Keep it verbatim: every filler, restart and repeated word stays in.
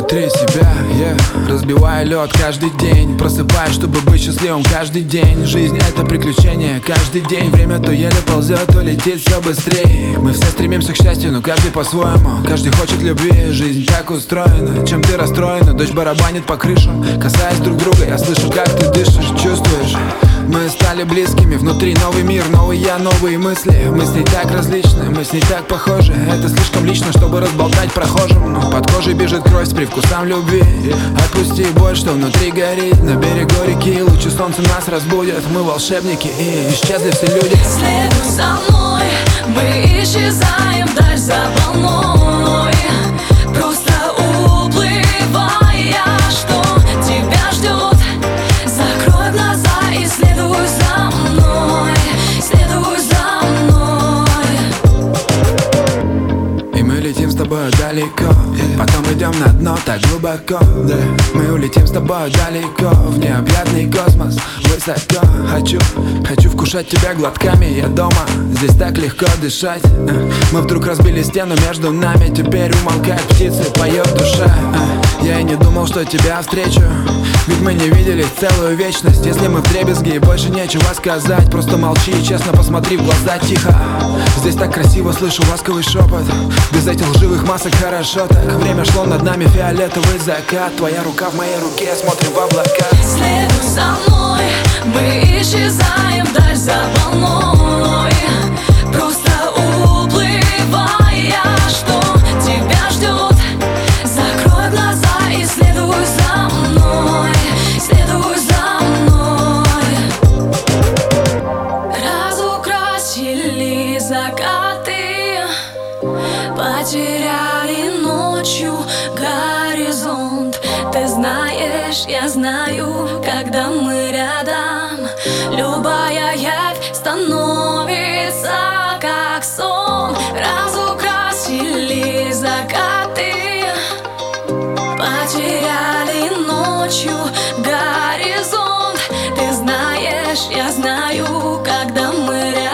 внутри себя, yeah. Разбиваю лед каждый день, просыпаюсь, чтобы быть счастливым каждый день. Жизнь — это приключение каждый день. Время то еле ползет, то летит все быстрее. Мы все стремимся к счастью, но каждый по-своему. Каждый хочет любви, жизнь так устроена. Чем ты расстроена, дождь барабанит по крышам. Касаясь друг друга, я слышу, как ты дышишь, чувствуешь. Мы стали близкими, внутри новый мир, новый я, новые мысли. Мы с ней так различны, мы с ней так похожи. Это слишком лично, чтобы разболтать прохожим. Но под кожей бежит кровь с привкусом любви. Отпусти боль, что внутри горит. На берегу реки лучи солнца нас разбудят. Мы волшебники и исчезли все люди. Следуй за мной, мы исчезаем вдаль за волной. Просто уплывая, что тебя ждет. Закрой глаза и следуй за мной, следуй за мной. И мы летим с тобой далеко, потом идем на дно так глубоко. Мы улетим с тобой далеко, в необъятный космос, высоко. Хочу, хочу вкушать тебя глотками, я дома, здесь так легко дышать. Мы вдруг разбили стену между нами, теперь умолкают птицы, поет душа. Я и не думал, что тебя встречу, ведь мы не виделись целую вечность. Если мы вдребезги и больше нечего сказать, просто молчи и честно посмотри в глаза, тихо. Здесь так красиво, слышу ласковый шепот. Без этих лживых масок хорошо так. Время шло над нами, фиолетовый закат. Твоя рука в моей руке, смотрим в облака. Следуй за мной, мы исчезаем вдаль за волной. Просто уплывая, что тебя ждет. Закрой глаза и следуй за мной, следуй за мной. Разукрасили закаты, потеряли ночью горизонт. Ты знаешь, я знаю, когда мы рядом, любая явь становится как сон. Разукрасили закаты, потеряли ночью горизонт. Ты знаешь, я знаю, когда мы рядом.